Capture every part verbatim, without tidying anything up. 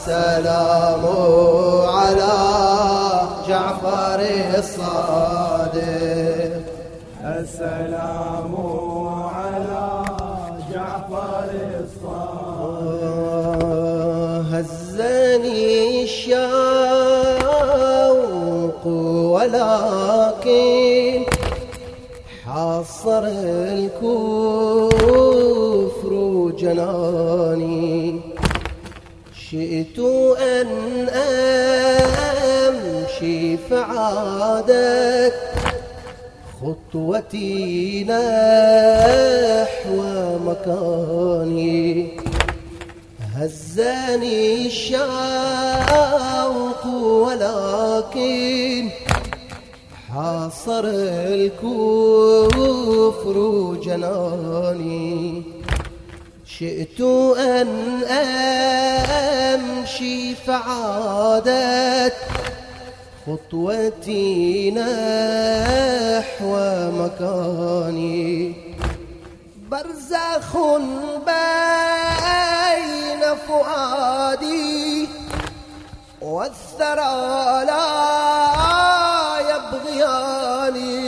السلام على جعفر الصادق، السلام على جعفر الصادق. هزني الشوق ولكن حاصر الكفر جناني، شئت أن أمشي فعادت خطوتي نحو مكاني. هزني الشوق ولكن حاصر الكفر جناني، شئت أن أمشي فعادت خطوتي نحو مكاني. برزخ بين فؤادي والثرى لا يبغياني،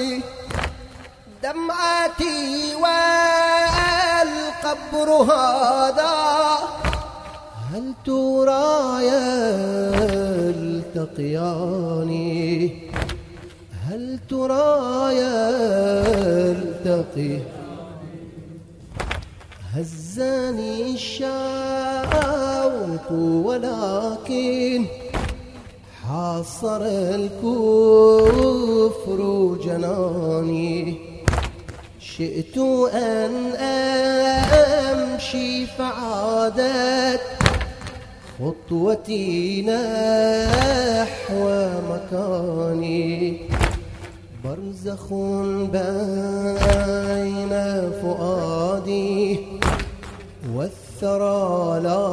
دمعتي والقبر هذا هل ترى يلتقياني، هل ترى يلتقي. هزني الشوق ولكن حاصر الكفر جناني، شئت أن أمشي فعادت خطوتي نحو مكاني. برزخ بين فؤادي والثرى لا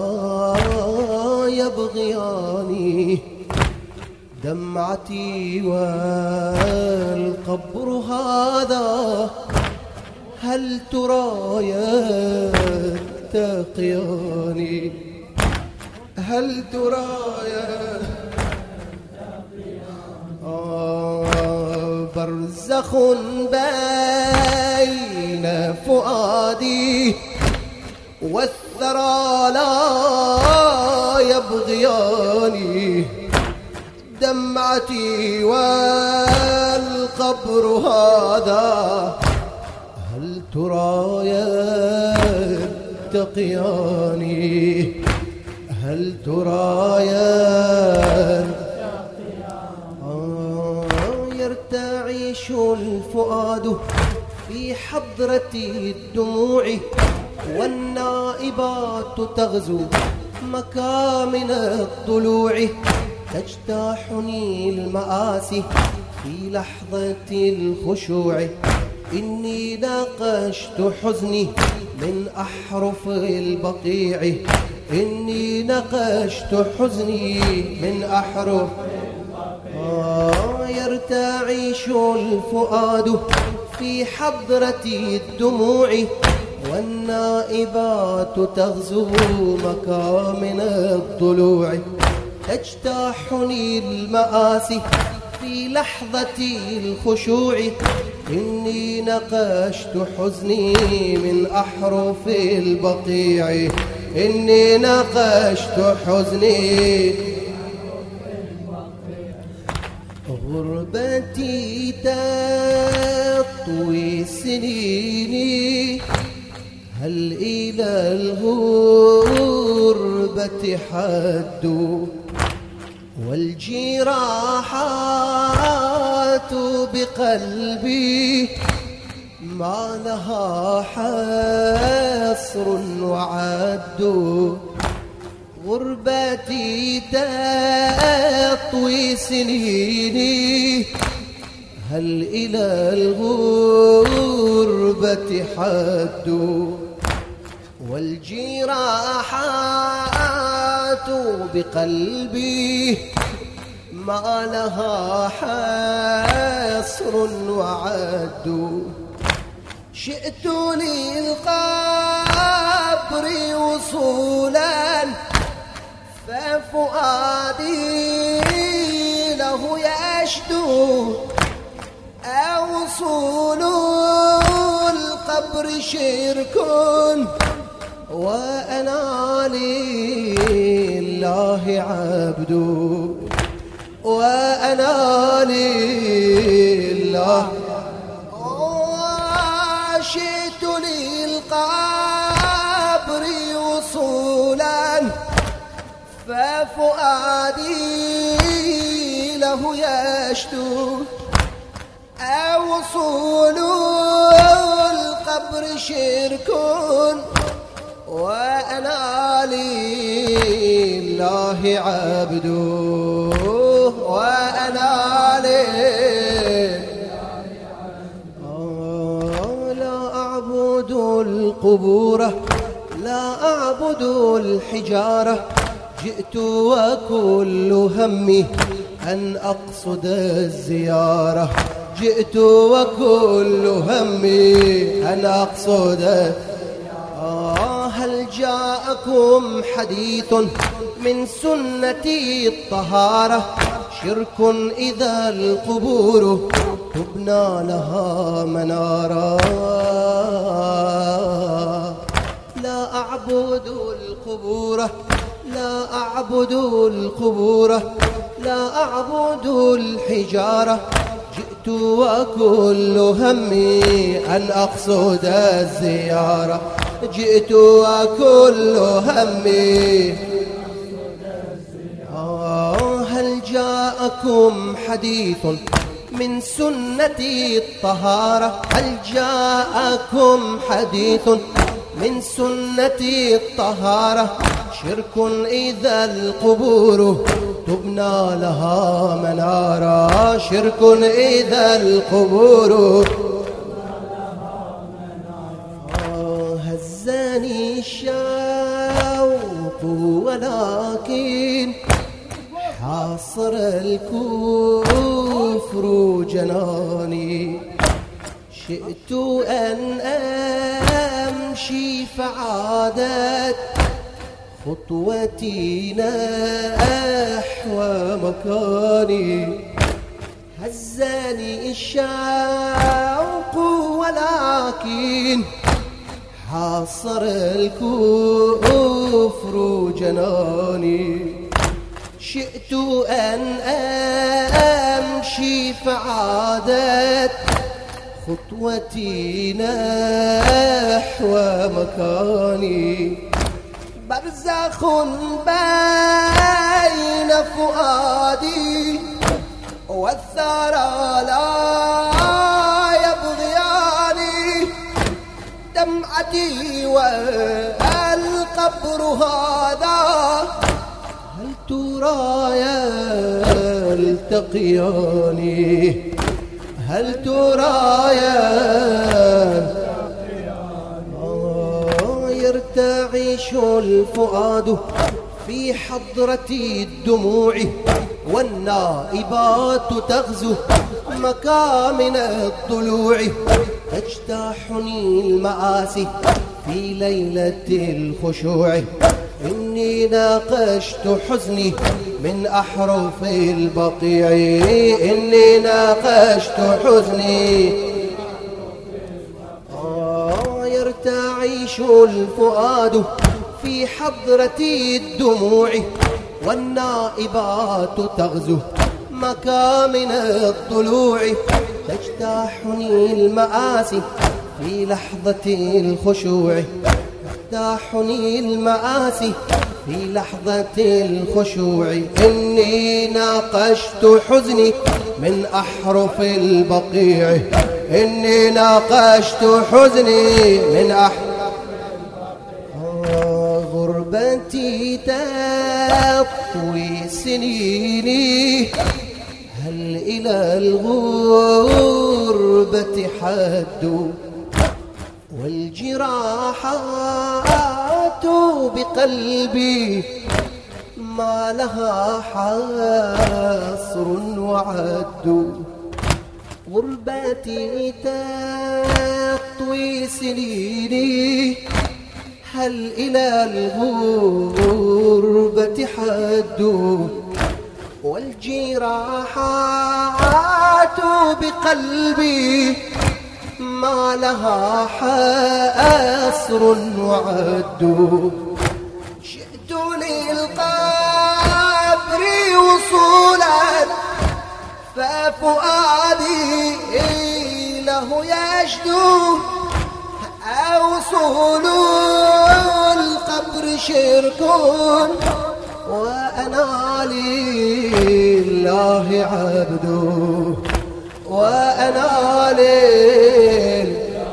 يبغياني، دمعتي والقبر هذا هل ترى يلتقياني، هل ترى آه برزخ بين فؤادي والثرى لا يبغياني، دمعتي والقبر هذا هل ترى يلتقياني، هل ترى آه يرتعش الفؤاد في حضرة الدموع، والنائبات تغزو مكامن الضلوع، تجتاحني المآسي في لحظة الخشوع. إني ناقشت حزني من أحرف البقيع، إني نقشت حزني من أحرف آه يرتعش الفؤاد في حضرة الدموع، والنائبات تغزو مكامن الضلوع، تجتاحني المآسي في لحظة الخشوع. إني نقشت حزني من أحرف البقيع، إني نقشت حزني. غربتي تطوي سنيني، هل إلى الغربة حد، والجراحات بقلبي ما لها حصر وعد. غربتي تطوي سنيني، هل إلى الغربة حد، والجراحات بقلبي ما لها حصر وعد. شئت للقبر وصولا ففؤادي له يشدو أوصول القبر شرك وأنا لله عبد وأنا لله شئت للقبر وصولا ففؤادي له يشدو أوصول القبر شرك وأنا لله عبد وأنا لله لا أعبد القبور لا أعبد الحجارة جئت وكل همي أن أقصد الزيارة جئت وكل همي أن أقصد آه هل جاءكم حديث من سنتي الطهارة شرك إذا القبور تبنى لها منارا لا أعبد القبور لا أعبد القبور لا أعبد الحجارة جئت وكل همي أن أقصد الزيارة جئت وكل همي آه هل جاءكم حديث من سنتي الطهارة هل جاءكم حديث من سنتي الطهارة شرك إذا القبور تبنى لها منارا شرك إذا القبور هزني الشوق ولكن حاصر الكفر جناني شئت أن أمشي فعادت خطوتي نحو مكاني هزني الشوق ولكن حاصر الكفر جناني شئت أن أمشي فعادت خطوتي نحو مكاني برزخ بين فؤادي والثرى لا يبغياني دمعتي والقبر هذا هل ترى يلتقياني هل ترى يرتعش الفؤاد في حضرة الدموع والنائبات تغزو مكامن الضلوع تجتاحني المآسي في ليلة الخشوع إني ناقشت حزني من أحرف البقيع إني ناقشت حزني آه يرتعش الفؤاد في حضرة الدموع والنائبات تغزو مكامن الضلوع تجتاحني المآسي في لحظة الخشوع تجتاحني المآسي في لحظة الخشوع إني ناقشت حزني من أحرف البقيع إني ناقشت حزني من أحرف غربتي تطوي سنيني هل إلى الغربة حد والجراحات بقلبي ما لها حصر وعد غربتي تطوي سنيني هل إلى الغربة حد والجراحات بقلبي ما لها حصر وعد. جئت للقبر وصولا ففؤادي له يشدو وصول القبر شرك وأنا لله عبد وأنا لله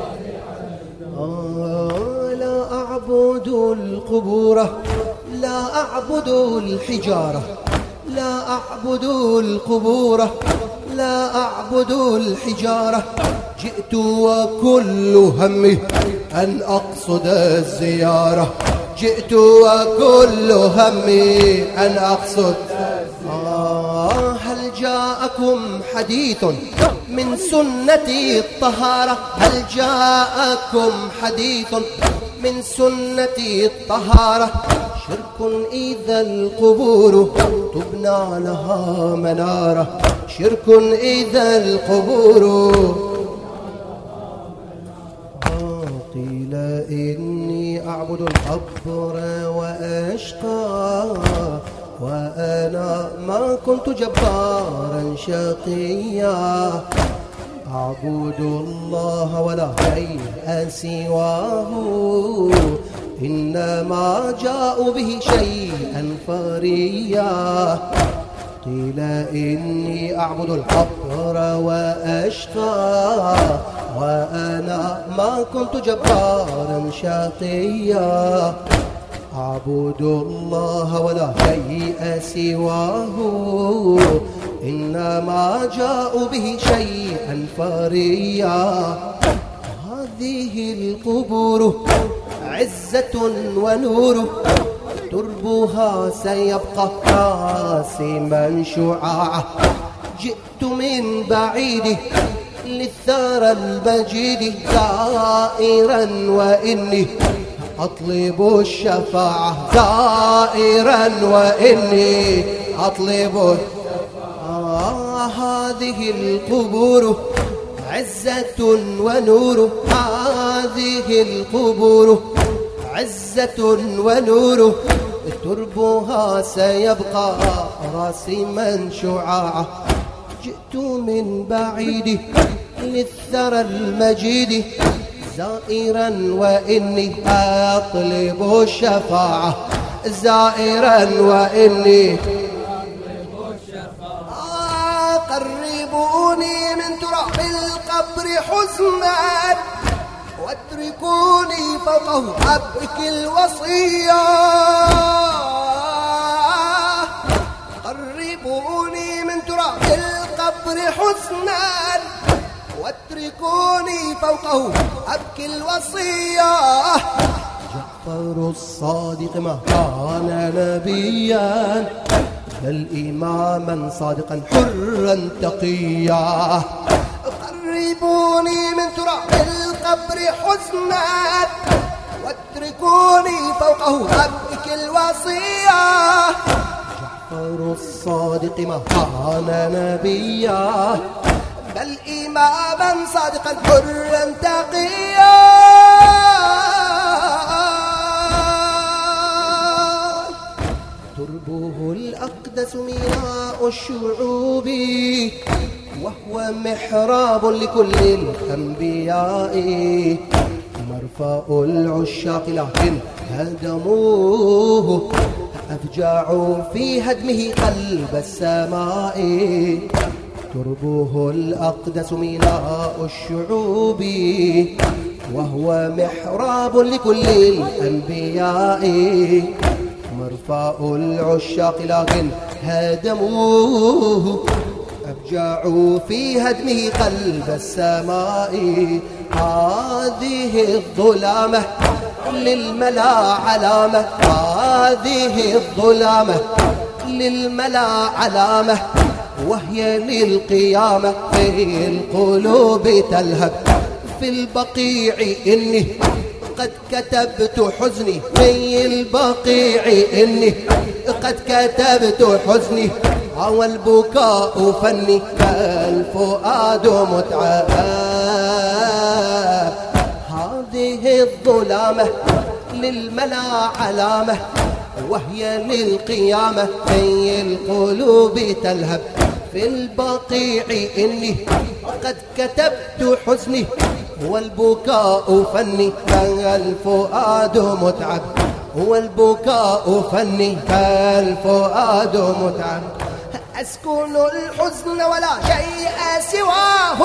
آه لا أعبد القبور لا أعبد الحجارة لا أعبد القبور لا أعبد الحجارة. جئت وكل همي أن أقصد الزيارة جئت وكل همي أن أقصد آه هل جاءكم حديث من سنة الطهارة هل جاءكم حديث من سنة الطهارة. شرك إذا القبور تبنى لها منارة شرك إذا القبور آه قيل إني أعبد القبر وأشقى وأنا ما كنت جبارا شقيا. أعبد الله ولا شيء سواه إنما جاء به شيئا فريا. قيل إني أعبد القبر وأشقى وأنا ما كنت جبارا شقيا. أعبد الله ولا شيء سواه إنما جاء به شيئا فريا. هذه القبور عزة ونور تربها سيبقى راسما شعاعا. جئت من بعيد للثرى المجيد زائرا وإني أطلب الشفاعة زائرا وإني أطلب آه هذه القبور عزة ونور هذه القبور عزة ونور تربها سيبقى راسما شعاعا. جئت من بعيد للثرى المجيد زائرا وإني أطلب الشفاعة زائرا وإني آه قربوني من تراب القبر حزنا واتركوني فوقه أبكي الوصية. قربوني من تراب القبر حزنا واتركوني فوقه أبكي الوصية. جعفر الصادق ما كان نبيا بل إماما صادقا حرا تقيا. قربوني من تراب القبر حزنا واتركوني فوقه أبكي الوصية. جعفر الصادق ما كان نبيا بل إماما صادقا حرا تقيا. تربه الأقدس ميناء الشعوب وهو محراب لكل الأنبياء. مرفأ العشاق لكن هدموه أفجعوا في هدمه قلب السماء. تربه الأقدس ميناء الشعوب وهو محراب لكل الأنبياء. مرفأ العشاق لكن هدموه أفجعوا في هدمه قلب السماء. هذه الظلامة للملا علامة هذه الظلامة للملا علامة وهي للقيامة في القلوب تلهب. في البقيع إني قد كتبت حزني في البقيع إني قد كتبت حزني والبكاء فني فالفؤاد متعب. هذه الظلامة للملا علامة وهي للقيامة في القلوب تلهب. في البقيع إني قد كتبت حزني والبكاء فني فالفؤاد متعب. والبكاء فني فالفؤاد متعب. أسكن الحزن ولا شيء سواه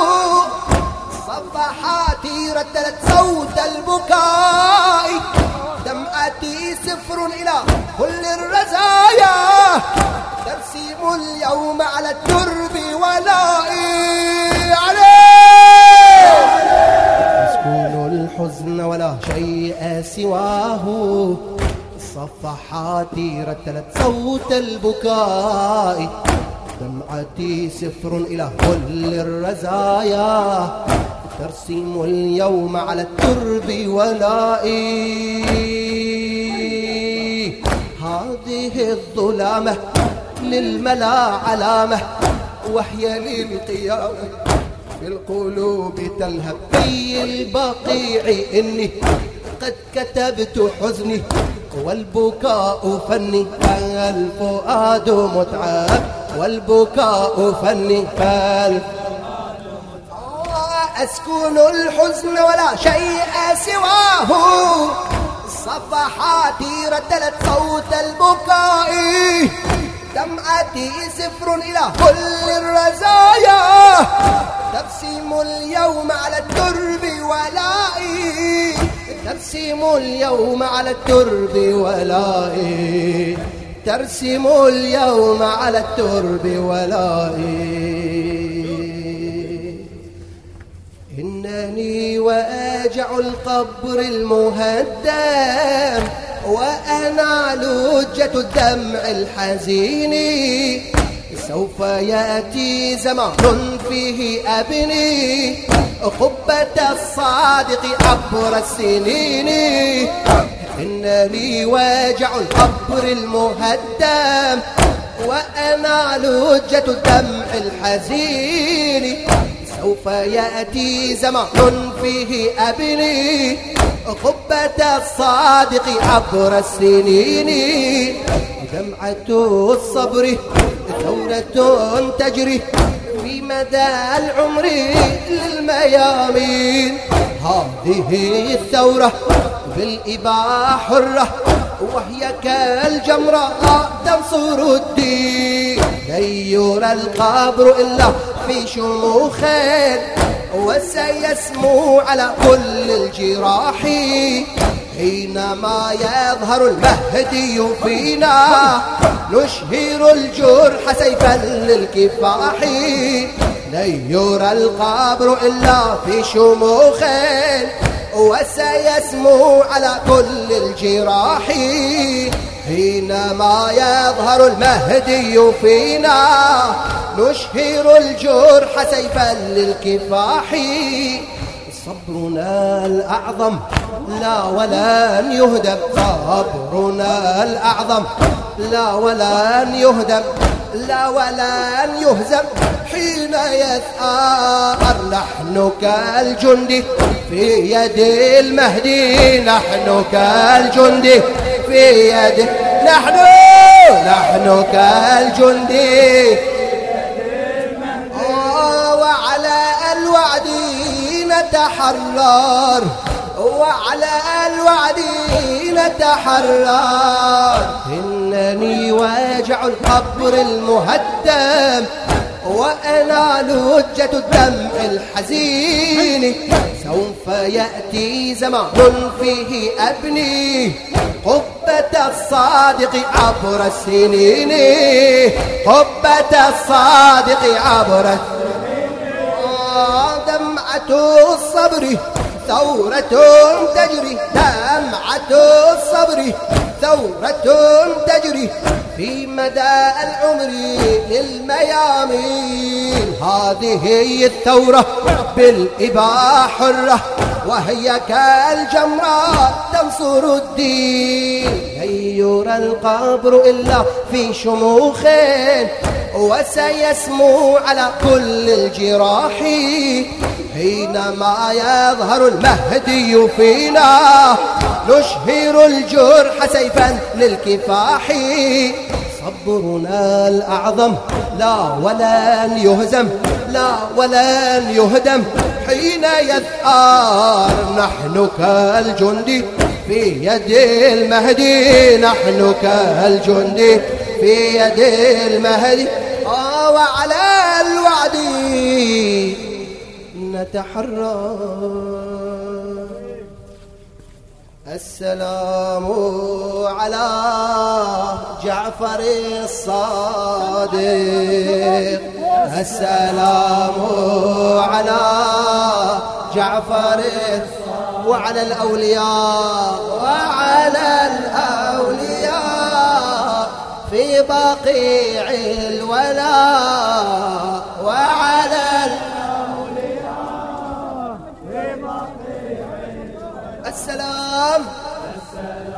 صفحاتي رتلت صوت البكاء. دمعتي سفر إلى كل الرزايا ترسم اليوم على الترب ولائي عليه. أسكن الحزن ولا شيء سواه صفحاتي رتلت صوت البكاء. دمعتي سفر إلى كل الرزايا ترسم اليوم على الترب ولائي. هذه الظلامة للملا علامة وهي للقيامة في القلوب تلهب. في البقيع إني قد كتبت حزني والبكاء فني فالفؤاد متعب. والبكاء فني فالفؤاد متعب. أسكن الحزن ولا شيء سواه صفحاتي ردلت صوت البكاء. دمعتي سفر إلى كل الرزايا ترسم اليوم على الترب ولائي. ترسم اليوم على الترب ولائي. ترسم اليوم على الترب ولائي. إنني واجع القبر المهدم وأنا لجة الدمع الحزين. سوف يأتي زمان فيه أبني قبة الصادق عبر السنين. إنني واجع القبر المهدم وأنا لجة الدمع الحزين. سوف يأتي زمان فيه أبني قبة الصادق عبر السنين. دمعة الصبر ثورة تجري في مدى العمر للميامين. هذه الثورة بالإباحة حرة وهي كالجمرة تنصر الدين. لن يرى القبر إلا في شموخ وسيسمو على كل الجراح حينما يظهر المهدي فينا. نشهر الجرح سيفا للكفاح. لن يرى القبر إلا في شموخ وسيسمو على كل الجراح حينما يظهر المهدي فينا. نشهر الجرح سيفا للكفاح. صبرنا الأعظم لا ولن يهدم. صبرنا الأعظم لا ولن يهدم. لا ولن يهزم حين يثأر. نحن كالجندي في يد المهدي. نحن كالجندي في يد. نحن نحن كالجندي وعلى الوعد نتحرر. وعلى الوعد نتحرر. إنني واجع القبر المهدم وأنا لجة الدمع الحزين. سوف يأتي زمان فيه أبني قبة الصادق عبر السنين. قبة الصادق عبر السنين. دمعة الصبر ثورة تجري. دمعة الصبر ثورة تجري في مدى العمر للميامين. هذه هي الثورة بالإباحة حرة وهي كالجمرات تنصر الدين. لن يرى القبر إلا في شموخ وسيسمو على كل الجراح حينما يظهر المهدي فينا نشهر الجرح سيفا للكفاح. صبرنا الأعظم لا ولن يهزم لا ولن يهدم حين يثأر. نحن كالجندي في يد المهدي نحن كالجندي في يد المهدي آه وعلى الوعد نتحرى. السلام على جعفر الصادق السلام على جعفر وعلى الأولياء وعلى الأولياء في بقيع الولاء وعلى الأولياء في بقيع السلام. السلام